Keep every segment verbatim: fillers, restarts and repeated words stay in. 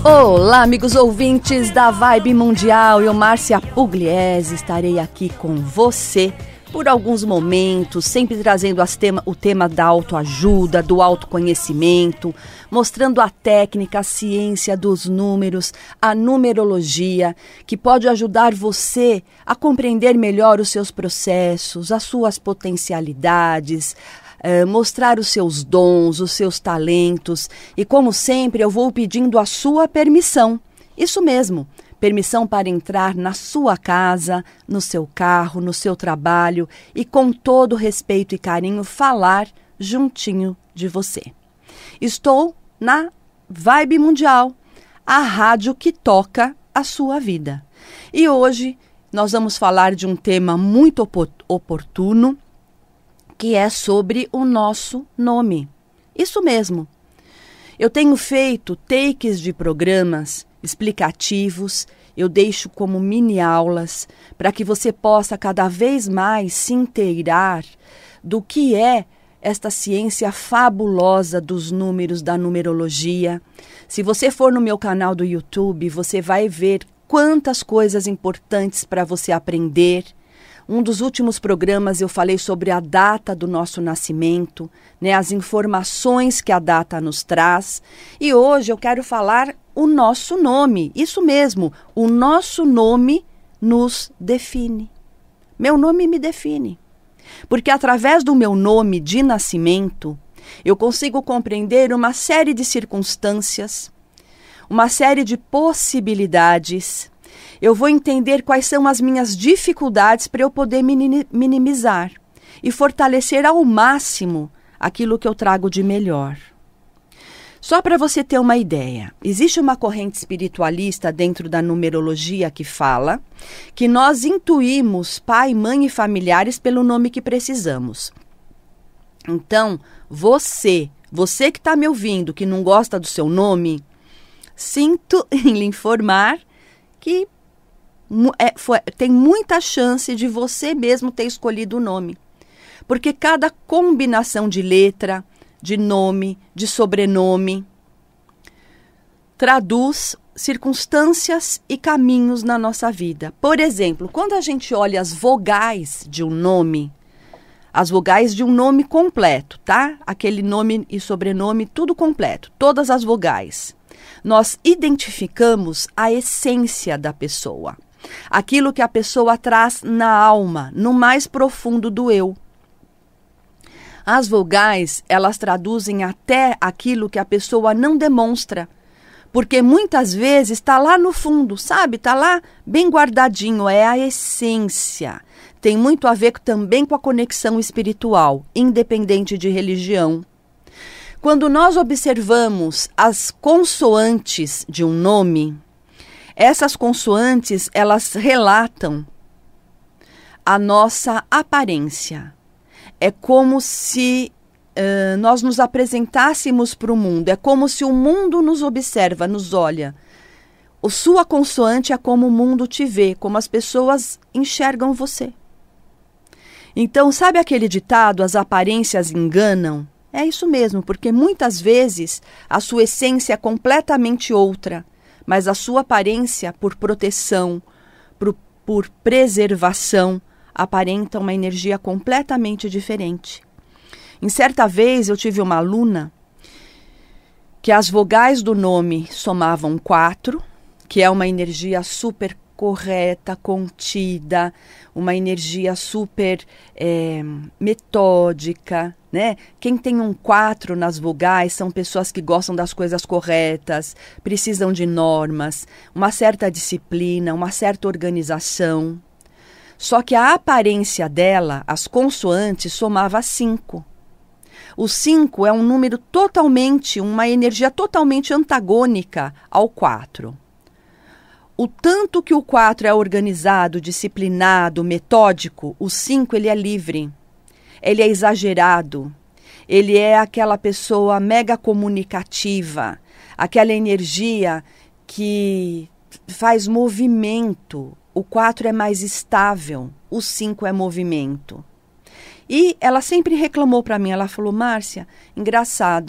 Olá, amigos ouvintes da Vibe Mundial, eu, Márcia Pugliese, estarei aqui com você por alguns momentos, sempre trazendo as tema, o tema da autoajuda, do autoconhecimento, mostrando a técnica, a ciência dos números, a numerologia, que pode ajudar você a compreender melhor os seus processos, as suas potencialidades, Uh, mostrar os seus dons, os seus talentos. E como sempre, eu vou pedindo a sua permissão. Isso mesmo, permissão para entrar na sua casa, no seu carro, no seu trabalho e com todo respeito e carinho falar juntinho de você. Estou na Vibe Mundial, a rádio que toca a sua vida. E hoje nós vamos falar de um tema muito oportuno, que é sobre o nosso nome. Isso mesmo. Eu tenho feito takes de programas explicativos, eu deixo como mini aulas, para que você possa cada vez mais se inteirar do que é esta ciência fabulosa dos números, da numerologia. Se você for no meu canal do YouTube, você vai ver quantas coisas importantes para você aprender. Um dos últimos programas eu falei sobre a data do nosso nascimento, né, as informações que a data nos traz. E hoje eu quero falar o nosso nome. Isso mesmo, o nosso nome nos define. Meu nome me define. Porque através do meu nome de nascimento, eu consigo compreender uma série de circunstâncias, uma série de possibilidades. Eu vou entender quais são as minhas dificuldades para eu poder minimizar e fortalecer ao máximo aquilo que eu trago de melhor. Só para você ter uma ideia, existe uma corrente espiritualista dentro da numerologia que fala que nós intuímos pai, mãe e familiares pelo nome que precisamos. Então, você, você que está me ouvindo, que não gosta do seu nome, sinto em lhe informar que É, foi, tem muita chance de você mesmo ter escolhido o nome. Porque cada combinação de letra, de nome, de sobrenome, traduz circunstâncias e caminhos na nossa vida. Por exemplo, quando a gente olha as vogais de um nome, as vogais de um nome completo, tá? Aquele nome e sobrenome, tudo completo, todas as vogais. Nós identificamos a essência da pessoa. Aquilo que a pessoa traz na alma, no mais profundo do eu. As vogais, elas traduzem até aquilo que a pessoa não demonstra, porque muitas vezes está lá no fundo, sabe? Está lá bem guardadinho, é a essência. Tem muito a ver também com a conexão espiritual, independente de religião. Quando nós observamos as consoantes de um nome, essas consoantes, elas relatam a nossa aparência. É como se uh, nós nos apresentássemos para o mundo. É como se o mundo nos observa, nos olha. A sua consoante é como o mundo te vê, como as pessoas enxergam você. Então, sabe aquele ditado, as aparências enganam? É isso mesmo, porque muitas vezes a sua essência é completamente outra. Mas a sua aparência, por proteção, por, por preservação, aparenta uma energia completamente diferente. Em certa vez, eu tive uma aluna que as vogais do nome somavam quatro, que é uma energia super correta, contida, uma energia super é, metódica, né? Quem tem um quatro nas vogais são pessoas que gostam das coisas corretas, precisam de normas, uma certa disciplina, uma certa organização. Só que a aparência dela, as consoantes, somava cinco. O cinco é um número totalmente, uma energia totalmente antagônica ao quatro. O tanto que o quatro é organizado, disciplinado, metódico, o cinco ele é livre. Ele é exagerado, ele é aquela pessoa mega comunicativa, aquela energia que faz movimento. O quatro é mais estável, o cinco é movimento. E ela sempre reclamou para mim, ela falou, Márcia, engraçado,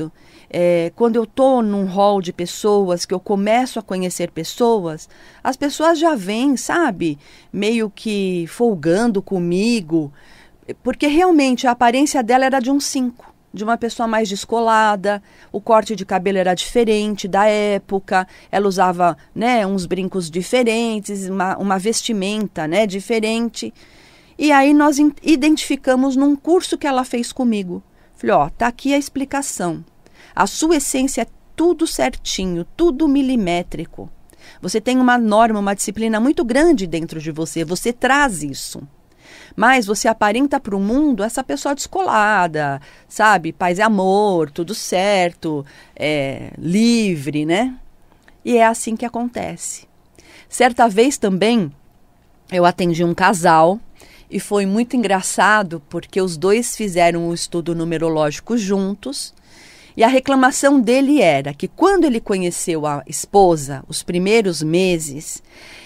É, quando eu estou num hall de pessoas, que eu começo a conhecer pessoas, as pessoas já vêm, sabe, meio que folgando comigo, porque realmente a aparência dela era de um cinco, de uma pessoa mais descolada, o corte de cabelo era diferente da época, ela usava, né, uns brincos diferentes, uma, uma vestimenta, né, diferente. E aí nós identificamos num curso que ela fez comigo. Falei, ó, tá aqui a explicação. A sua essência é tudo certinho, tudo milimétrico. Você tem uma norma, uma disciplina muito grande dentro de você, você traz isso. Mas você aparenta para o mundo essa pessoa descolada, sabe? Paz e amor, tudo certo, é, livre, né? E é assim que acontece. Certa vez também, eu atendi um casal e foi muito engraçado porque os dois fizeram o estudo numerológico juntos. E a reclamação dele era que quando ele conheceu a esposa, os primeiros meses,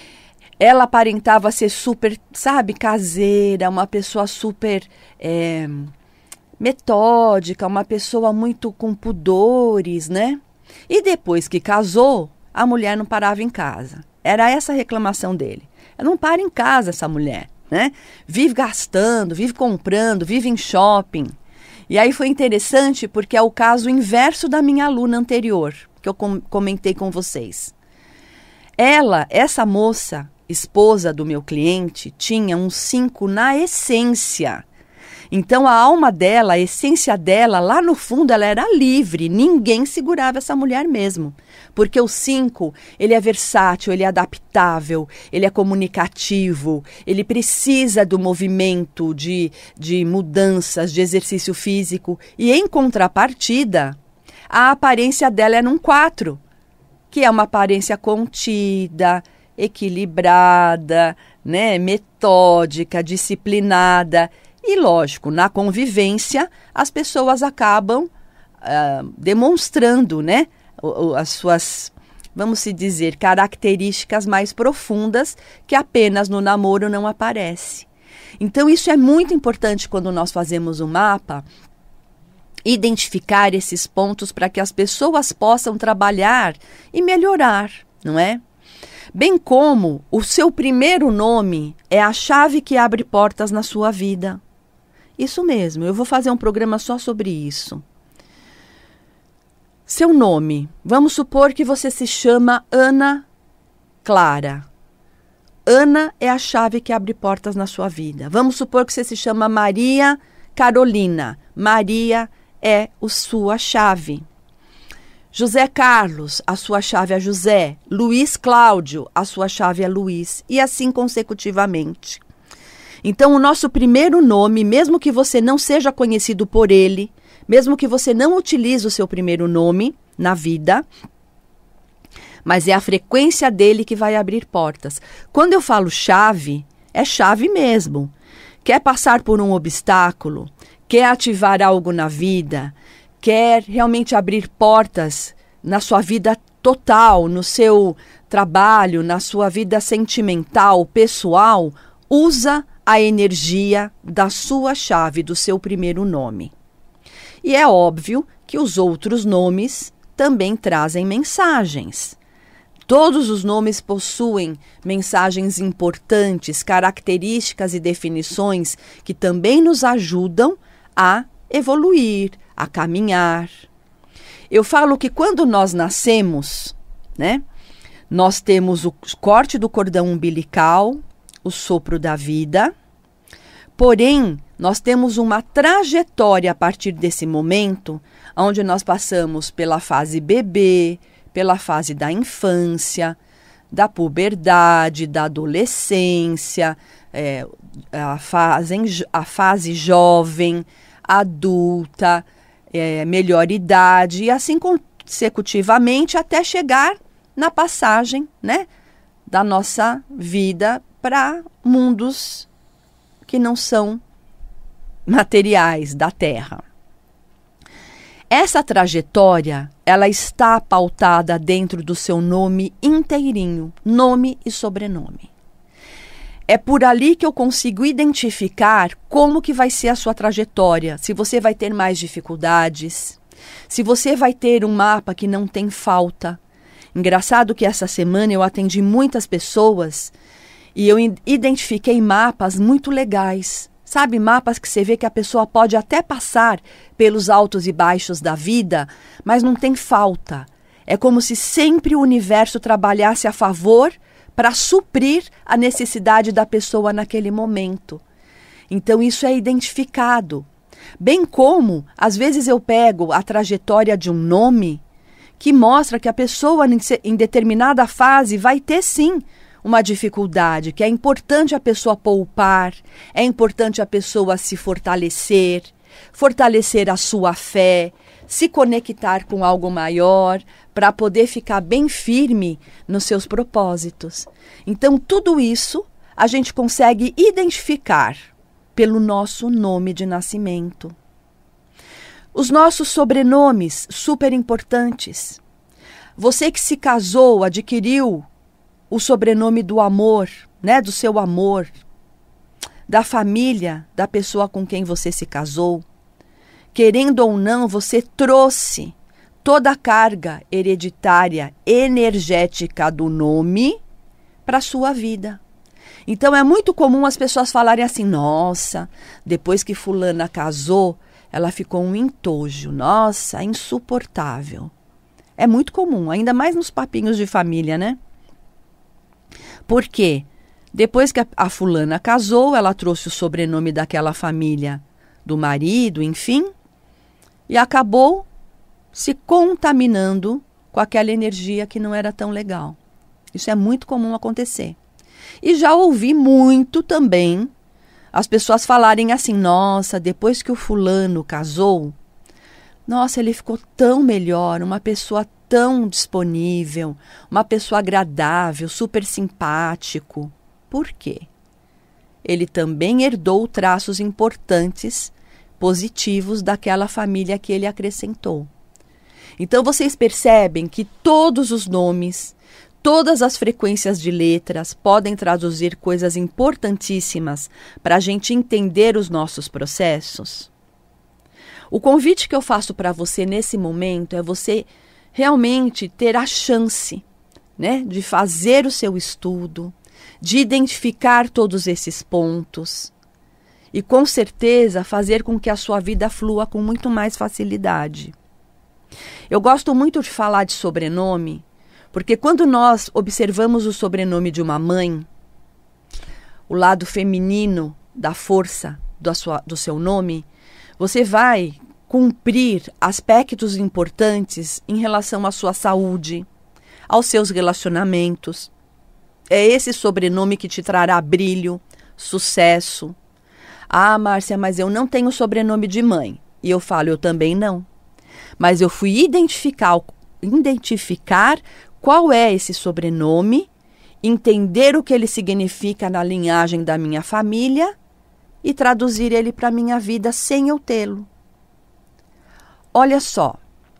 ela aparentava ser super, sabe, caseira, uma pessoa super é, metódica, uma pessoa muito com pudores, né? E depois que casou, a mulher não parava em casa. Era essa a reclamação dele. Ela não para em casa, essa mulher, né? Vive gastando, vive comprando, vive em shopping. E aí foi interessante porque é o caso inverso da minha aluna anterior, que eu com- comentei com vocês. Ela, essa moça, esposa do meu cliente, tinha um cinco na essência. Então a alma dela, a essência dela, lá no fundo ela era livre, ninguém segurava essa mulher mesmo. Porque o cinco, ele é versátil, ele é adaptável, ele é comunicativo, ele precisa do movimento, de, de mudanças, de exercício físico. E em contrapartida, a aparência dela é num quatro, que é uma aparência contida, equilibrada, né, metódica, disciplinada. E, lógico, na convivência, as pessoas acabam uh, demonstrando, né, as suas, vamos se dizer, características mais profundas que apenas no namoro não aparece. Então, isso é muito importante quando nós fazemos um mapa, identificar esses pontos para que as pessoas possam trabalhar e melhorar, não é? Bem como o seu primeiro nome é a chave que abre portas na sua vida. Isso mesmo, eu vou fazer um programa só sobre isso. Seu nome, vamos supor que você se chama Ana Clara. Ana é a chave que abre portas na sua vida. Vamos supor que você se chama Maria Carolina. Maria é a sua chave. José Carlos, a sua chave é José. Luiz Cláudio, a sua chave é Luiz. E assim consecutivamente. Então, o nosso primeiro nome, mesmo que você não seja conhecido por ele, mesmo que você não utilize o seu primeiro nome na vida, mas é a frequência dele que vai abrir portas. Quando eu falo chave, é chave mesmo. Quer passar por um obstáculo, quer ativar algo na vida, quer realmente abrir portas na sua vida total, no seu trabalho, na sua vida sentimental, pessoal, usa a energia da sua chave, do seu primeiro nome. E é óbvio que os outros nomes também trazem mensagens. Todos os nomes possuem mensagens importantes, características e definições que também nos ajudam a evoluir, a caminhar. Eu falo que quando nós nascemos, né, nós temos o corte do cordão umbilical, o sopro da vida, porém, nós temos uma trajetória a partir desse momento, onde nós passamos pela fase bebê, pela fase da infância, da puberdade, da adolescência, é, a, fase, a fase jovem, adulta, é, melhor idade, e assim consecutivamente até chegar na passagem, né, da nossa vida para mundos que não são materiais da Terra. Essa trajetória, ela está pautada dentro do seu nome inteirinho, nome e sobrenome. É por ali que eu consigo identificar como que vai ser a sua trajetória, se você vai ter mais dificuldades, Se você vai ter um mapa que não tem falta. Engraçado que essa semana eu atendi muitas pessoas e eu identifiquei mapas muito legais. Sabe, mapas que você vê que a pessoa pode até passar pelos altos e baixos da vida, mas não tem falta. É como se sempre o universo trabalhasse a favor para suprir a necessidade da pessoa naquele momento. Então isso é identificado. Bem como, às vezes eu pego a trajetória de um nome que mostra que a pessoa em determinada fase vai ter sim uma dificuldade, que é importante a pessoa poupar, é importante a pessoa se fortalecer, fortalecer a sua fé, se conectar com algo maior, para poder ficar bem firme nos seus propósitos. Então, tudo isso a gente consegue identificar pelo nosso nome de nascimento. Os nossos sobrenomes, super importantes. Você que se casou, adquiriu o sobrenome do amor, né, do seu amor, da família, da pessoa com quem você se casou. Querendo ou não, você trouxe toda a carga hereditária, energética do nome para a sua vida. Então é muito comum as pessoas falarem assim, nossa, depois que fulana casou, ela ficou um entojo, nossa, insuportável. É muito comum, ainda mais nos papinhos de família, né? Por quê? Depois que a, a fulana casou, ela trouxe o sobrenome daquela família, do marido, enfim, e acabou se contaminando com aquela energia que não era tão legal. Isso é muito comum acontecer. E já ouvi muito também as pessoas falarem assim, nossa, depois que o fulano casou, nossa, ele ficou tão melhor, uma pessoa tão disponível, uma pessoa agradável, super simpático. Por quê? Ele também herdou traços importantes, positivos daquela família que ele acrescentou. Então vocês percebem que todos os nomes, todas as frequências de letras podem traduzir coisas importantíssimas para a gente entender os nossos processos? O convite que eu faço para você nesse momento é você realmente ter a chance, né, de fazer o seu estudo, de identificar todos esses pontos e, com certeza, fazer com que a sua vida flua com muito mais facilidade. Eu gosto muito de falar de sobrenome, porque quando nós observamos o sobrenome de uma mãe, o lado feminino da força do, sua, do seu nome, você vai cumprir aspectos importantes em relação à sua saúde, aos seus relacionamentos. É esse sobrenome que te trará brilho, sucesso. Ah, Márcia, mas eu não tenho sobrenome de mãe. E eu falo, eu também não. Mas eu fui identificar, identificar qual é esse sobrenome, entender o que ele significa na linhagem da minha família e traduzir ele para a minha vida sem eu tê-lo. Olha só,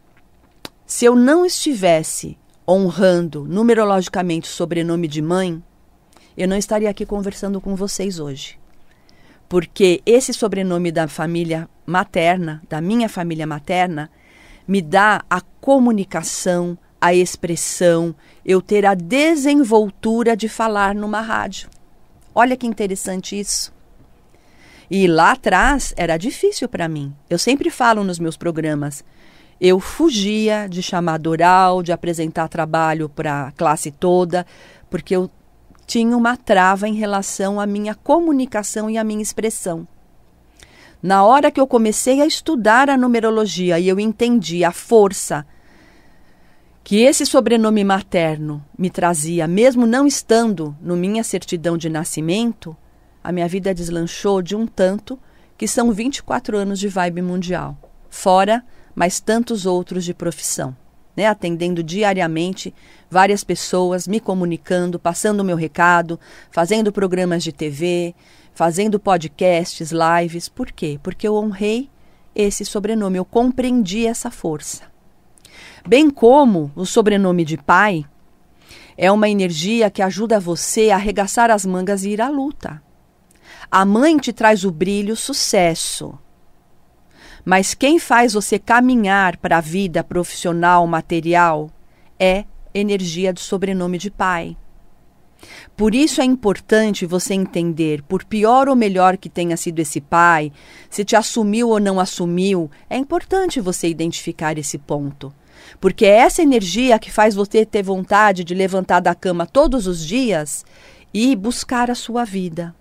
se eu não estivesse honrando numerologicamente o sobrenome de mãe, eu não estaria aqui conversando com vocês hoje. Porque esse sobrenome da família materna, da minha família materna, me dá a comunicação, a expressão, eu ter a desenvoltura de falar numa rádio. Olha que interessante isso. E lá atrás era difícil para mim. Eu sempre falo nos meus programas, eu fugia de chamada oral, de apresentar trabalho para a classe toda, porque eu tinha uma trava em relação à minha comunicação e à minha expressão. Na hora que eu comecei a estudar a numerologia e eu entendi a força que esse sobrenome materno me trazia, mesmo não estando na minha certidão de nascimento, a minha vida deslanchou de um tanto que são vinte e quatro anos de Vibe Mundial, fora mais tantos outros de profissão, né? Atendendo diariamente várias pessoas, me comunicando, passando o meu recado, fazendo programas de T V, fazendo podcasts, lives. Por quê? Porque eu honrei esse sobrenome, eu compreendi essa força. Bem como o sobrenome de pai é uma energia que ajuda você a arregaçar as mangas e ir à luta. A mãe te traz o brilho, o sucesso. Mas quem faz você caminhar para a vida profissional, material, é energia do sobrenome de pai. Por isso é importante você entender, por pior ou melhor que tenha sido esse pai, se te assumiu ou não assumiu, é importante você identificar esse ponto. Porque é essa energia que faz você ter vontade de levantar da cama todos os dias e buscar a sua vida.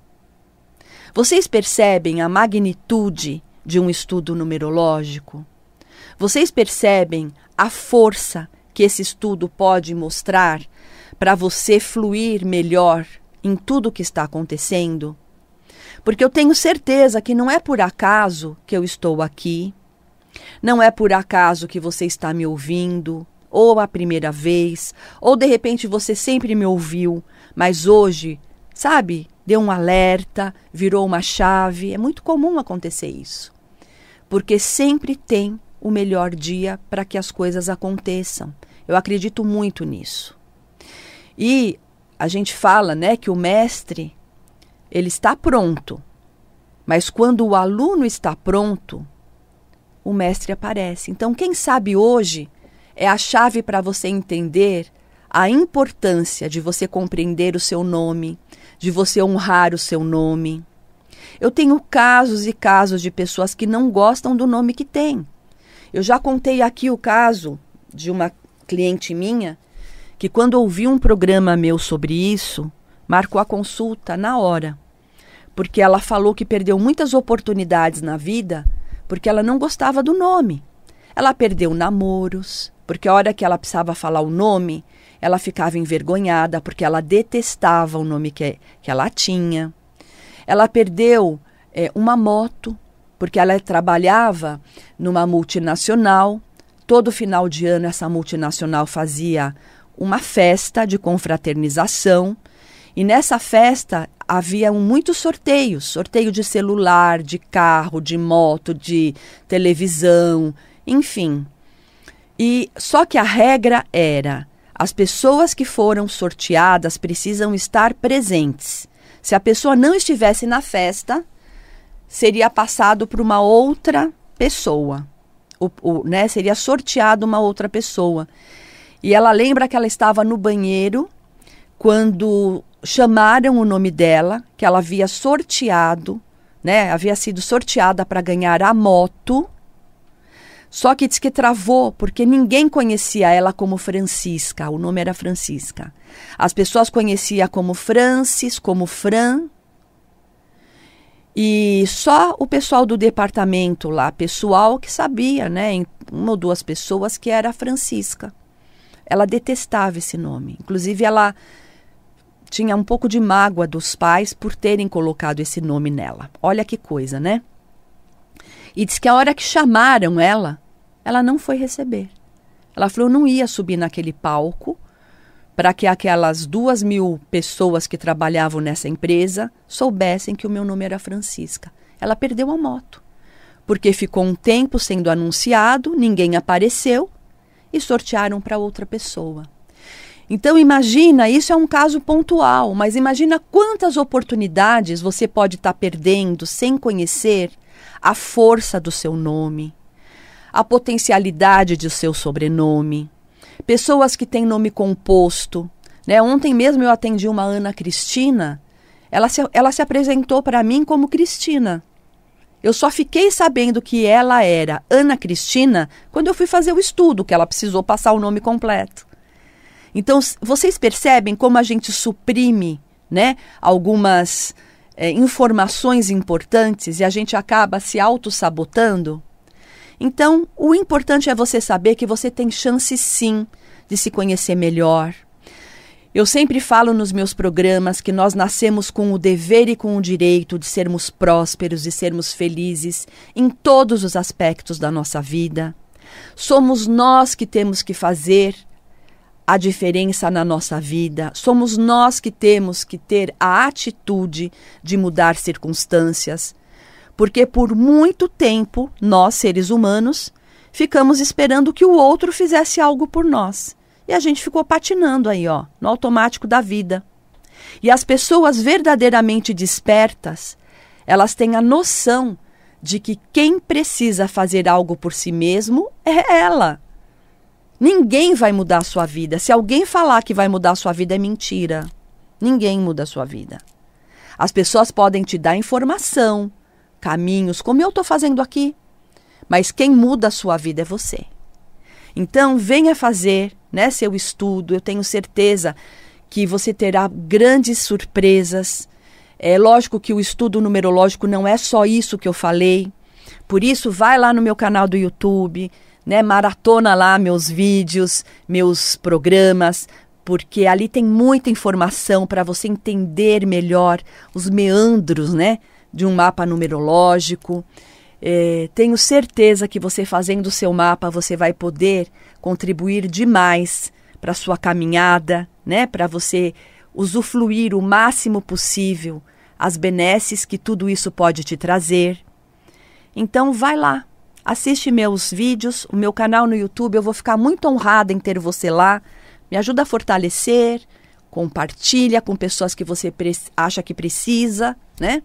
Vocês percebem a magnitude de um estudo numerológico? Vocês percebem a força que esse estudo pode mostrar para você fluir melhor em tudo o que está acontecendo? Porque eu tenho certeza que não é por acaso que eu estou aqui, não é por acaso que você está me ouvindo, ou a primeira vez, ou de repente você sempre me ouviu, mas hoje, sabe, deu um alerta, virou uma chave. É muito comum acontecer isso, porque sempre tem o melhor dia para que as coisas aconteçam. Eu acredito muito nisso. E a gente fala, né, que o mestre, ele está pronto, mas quando o aluno está pronto, o mestre aparece. Então, quem sabe hoje é a chave para você entender a importância de você compreender o seu nome, de você honrar o seu nome. Eu tenho casos e casos de pessoas que não gostam do nome que tem. Eu já contei aqui o caso de uma cliente minha que, quando ouviu um programa meu sobre isso, marcou a consulta na hora, porque ela falou que perdeu muitas oportunidades na vida porque ela não gostava do nome. Ela perdeu namoros, porque a hora que ela precisava falar o nome, ela ficava envergonhada, porque ela detestava o nome que, que ela tinha. Ela perdeu é, uma moto, porque ela trabalhava numa multinacional. Todo final de ano essa multinacional fazia uma festa de confraternização, e nessa festa havia muitos sorteios, sorteio de celular, de carro, de moto, de televisão, enfim. E só que a regra era, as pessoas que foram sorteadas precisam estar presentes. Se a pessoa não estivesse na festa, seria passado para uma outra pessoa, o, o, né? Seria sorteado uma outra pessoa. E ela lembra que ela estava no banheiro quando chamaram o nome dela, que ela havia sorteado, né? Havia sido sorteada para ganhar a moto. Só que diz que travou, porque ninguém conhecia ela como Francisca. O nome era Francisca. As pessoas conheciam como Francis, como Fran. E só o pessoal do departamento lá, pessoal que sabia, né? Uma ou duas pessoas, que era a Francisca. Ela detestava esse nome. Inclusive, ela tinha um pouco de mágoa dos pais por terem colocado esse nome nela. Olha que coisa, né? E diz que a hora que chamaram ela, ela não foi receber. Ela falou, não ia subir naquele palco para que aquelas duas mil pessoas que trabalhavam nessa empresa soubessem que o meu nome era Francisca. Ela perdeu a moto, porque ficou um tempo sendo anunciado, ninguém apareceu e sortearam para outra pessoa. Então imagina, isso é um caso pontual, mas imagina quantas oportunidades você pode estar perdendo sem conhecer a força do seu nome, a potencialidade do seu sobrenome. Pessoas que têm nome composto, né? Ontem mesmo eu atendi uma Ana Cristina, ela se, ela se apresentou para mim como Cristina. Eu só fiquei sabendo que ela era Ana Cristina quando eu fui fazer o estudo, que ela precisou passar o nome completo. Então, vocês percebem como a gente suprime, né, algumas é, informações importantes e a gente acaba se auto-sabotando? Então, o importante é você saber que você tem chance, sim, de se conhecer melhor. Eu sempre falo nos meus programas que nós nascemos com o dever e com o direito de sermos prósperos e sermos felizes em todos os aspectos da nossa vida. Somos nós que temos que fazer a diferença na nossa vida. Somos nós que temos que ter a atitude de mudar circunstâncias. Porque por muito tempo, nós, seres humanos, ficamos esperando que o outro fizesse algo por nós. E a gente ficou patinando aí, ó, no automático da vida. E as pessoas verdadeiramente despertas, elas têm a noção de que quem precisa fazer algo por si mesmo é ela. Ninguém vai mudar a sua vida. Se alguém falar que vai mudar a sua vida, é mentira. Ninguém muda a sua vida. As pessoas podem te dar informação, caminhos, como eu estou fazendo aqui. Mas quem muda a sua vida é você. Então, venha fazer, né, seu estudo. Eu tenho certeza que você terá grandes surpresas. É lógico que o estudo numerológico não é só isso que eu falei. Por isso, vai lá no meu canal do YouTube, né, maratona lá meus vídeos, meus programas, porque ali tem muita informação para você entender melhor os meandros, né, de um mapa numerológico. É, tenho certeza que você fazendo o seu mapa, você vai poder contribuir demais para a sua caminhada, né, para você usufruir o máximo possível as benesses que tudo isso pode te trazer. Então vai lá, assiste meus vídeos, o meu canal no YouTube, eu vou ficar muito honrada em ter você lá. Me ajuda a fortalecer, compartilha com pessoas que você acha que precisa, né?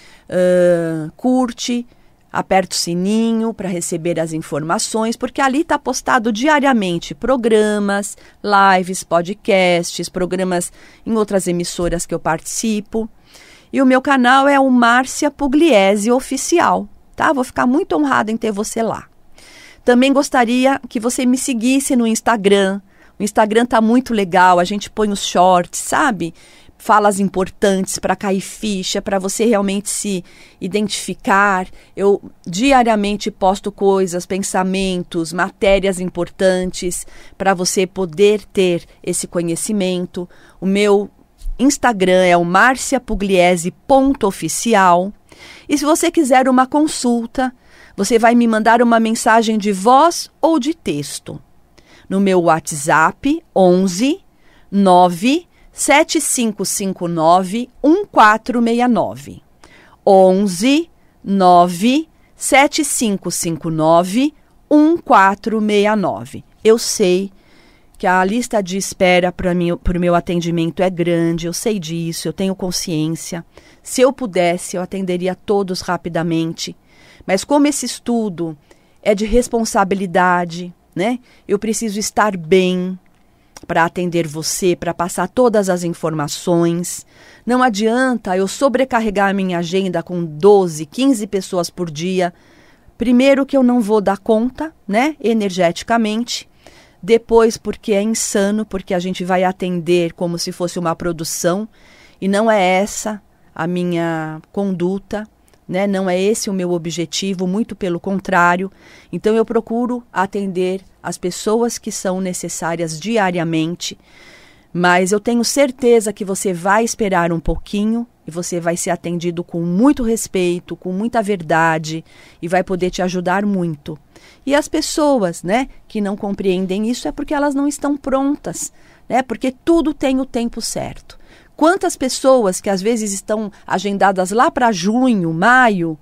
Uh, curte, aperta o sininho para receber as informações, porque ali está postado diariamente programas, lives, podcasts, programas em outras emissoras que eu participo. E o meu canal é o Márcia Pugliese Oficial, tá? Vou ficar muito honrada em ter você lá. Também gostaria que você me seguisse no Instagram. O Instagram tá muito legal, a gente põe os shorts, sabe? Falas importantes para cair ficha, para você realmente se identificar. Eu diariamente posto coisas, pensamentos, matérias importantes para você poder ter esse conhecimento. O meu Instagram é o marcia pugliese ponto oficial. E se você quiser uma consulta, você vai me mandar uma mensagem de voz ou de texto. No meu WhatsApp, onze nove sete cinco cinco nove um quatro seis nove. onze nove sete cinco cinco nove um quatro seis nove. Eu sei que a lista de espera para o meu atendimento é grande, eu sei disso, eu tenho consciência. Se eu pudesse, eu atenderia todos rapidamente. Mas como esse estudo é de responsabilidade, né? Eu preciso estar bem para atender você, para passar todas as informações. Não adianta eu sobrecarregar a minha agenda com doze, quinze pessoas por dia. Primeiro que eu não vou dar conta, né, energeticamente. Depois porque é insano, porque a gente vai atender como se fosse uma produção. E não é essa a minha conduta, né? Não é esse o meu objetivo, muito pelo contrário. Então eu procuro atender as pessoas que são necessárias diariamente, mas eu tenho certeza que você vai esperar um pouquinho e você vai ser atendido com muito respeito, com muita verdade e vai poder te ajudar muito. E as pessoas, né, que não compreendem isso é porque elas não estão prontas, né? Porque tudo tem o tempo certo. Quantas pessoas que às vezes estão agendadas lá para junho, maio,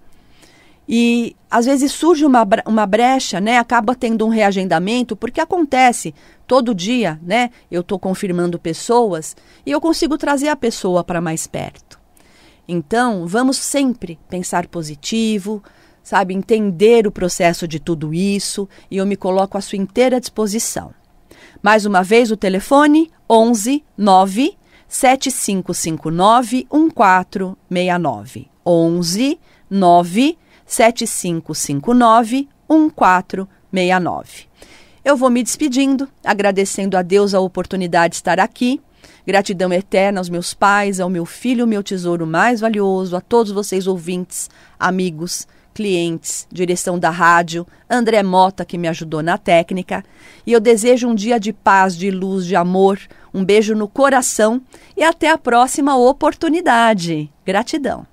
e às vezes surge uma, uma brecha, né? Acaba tendo um reagendamento, porque acontece todo dia, né? Eu estou confirmando pessoas e eu consigo trazer a pessoa para mais perto. Então, vamos sempre pensar positivo, sabe? Entender o processo de tudo isso e eu me coloco à sua inteira disposição. Mais uma vez o telefone onze nove sete cinco cinco nove um quatro seis nove. onze nove sete cinco cinco nove um quatro seis nove. Eu vou me despedindo, agradecendo a Deus a oportunidade de estar aqui. Gratidão eterna aos meus pais, ao meu filho, meu tesouro mais valioso, a todos vocês ouvintes, amigos, clientes, direção da rádio, André Mota, que me ajudou na técnica. E eu desejo um dia de paz, de luz, de amor, um beijo no coração e até a próxima oportunidade. Gratidão.